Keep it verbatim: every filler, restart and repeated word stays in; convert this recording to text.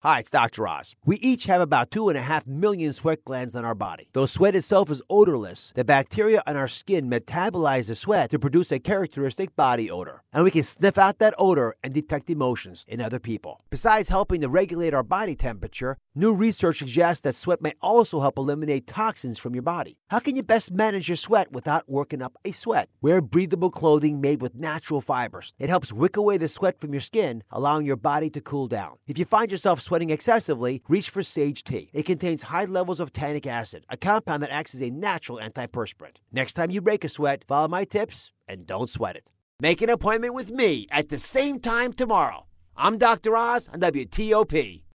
Hi, it's Doctor Oz. We each have about two and a half million sweat glands on our body. Though sweat itself is odorless, the bacteria on our skin metabolize the sweat to produce a characteristic body odor. And we can sniff out that odor and detect emotions in other people. Besides helping to regulate our body temperature, new research suggests that sweat may also help eliminate toxins from your body. How can you best manage your sweat without working up a sweat? Wear breathable clothing made with natural fibers. It helps wick away the sweat from your skin, allowing your body to cool down. If you find yourself sweating excessively, reach for Sage Tea. It contains high levels of tannic acid, a compound that acts as a natural antiperspirant. Next time you break a sweat, follow my tips and don't sweat it. Make an appointment with me at the same time tomorrow. I'm Doctor Oz on W T O P.